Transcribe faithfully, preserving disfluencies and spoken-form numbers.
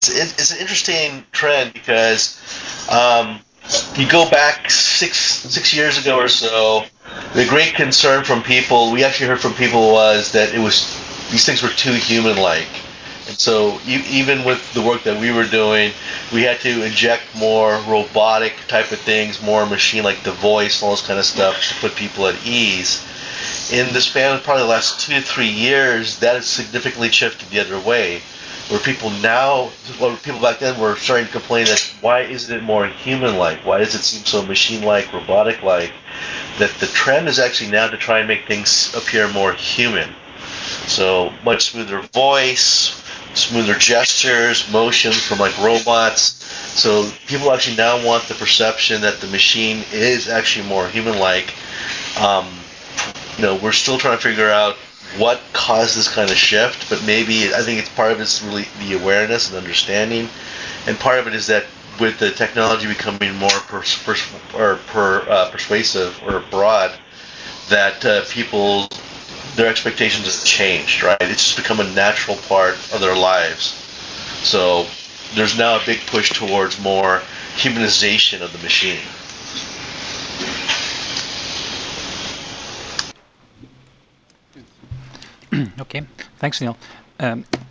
It's, it's an interesting trend because um, you go back six six years ago or so, the great concern from people we actually heard from people was that it was these things were too human-like, and so e- even with the work that we were doing, we had to inject more robotic type of things, more machine-like the voice, all this kind of stuff to put people at ease. In the span of probably the last two to three years, that has significantly shifted the other way, where people now, well, people back then were starting to complain that why isn't it more human-like? Why does it seem so machine-like, robotic-like? That the trend is actually now to try and make things appear more human. So much smoother voice, smoother gestures, motions from like robots. So people actually now want the perception that the machine is actually more human-like. Um, you know, we're still trying to figure out what caused this kind of shift, but maybe I think it's part of it's really the awareness and understanding, and part of it is that with the technology becoming more pers- pers- or per, uh, persuasive or broad, that uh, people their expectations have changed. Right, it's just become a natural part of their lives. So there's now a big push towards more humanization of the machine. Okay, thanks, Neil. Um,